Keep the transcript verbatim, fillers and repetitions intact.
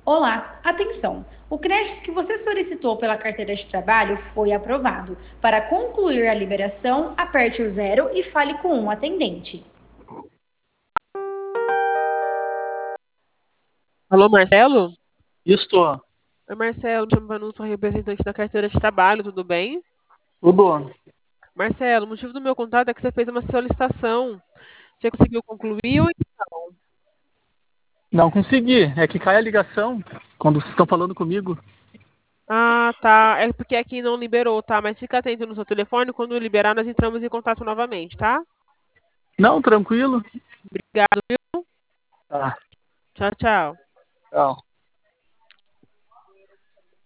Olá, atenção! O crédito que você solicitou pela carteira de trabalho foi aprovado. Para concluir a liberação, aperte o zero e fale com um atendente. Alô, Marcelo? Isto, Oi, Marcelo, me chamo Manu, sou representante da carteira de trabalho, tudo bem? tudo. Marcelo, o motivo do meu contato é que você fez uma solicitação. Você conseguiu concluir ou... Não consegui. É que cai a ligação quando vocês estão falando comigo. Ah, tá. É porque aqui não liberou, tá? Mas fica atento no seu telefone, quando liberar nós entramos em contato novamente, tá? Não, tranquilo. Obrigado, viu? Tá, Tchau, tchau. tchau.